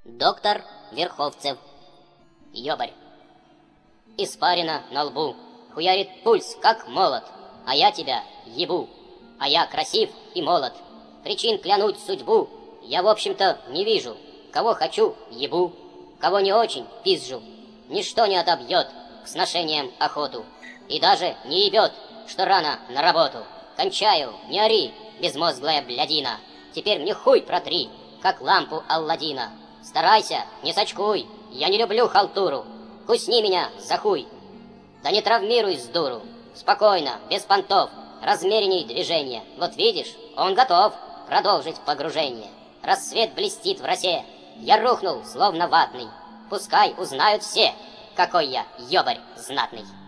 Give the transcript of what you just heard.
Доктор Верховцев. Ёбарь. Испарина на лбу, хуярит пульс, как молот, а я тебя ебу, а я красив и молод. Причин клянуть судьбу я, в общем-то, не вижу. Кого хочу, ебу, кого не очень, пизжу. Ничто не отобьет к сношениям охоту, и даже не ебет, что рано на работу. Кончаю, не ори, безмозглая блядина, теперь мне хуй протри, как лампу Алладина. Старайся, не сочкуй, я не люблю халтуру, кусни меня за хуй. Да не травмируй с дуру, спокойно, без понтов, размеренней движения. Вот видишь, он готов продолжить погружение. Рассвет блестит в росе, я рухнул, словно ватный. Пускай узнают все, какой я ёбарь знатный.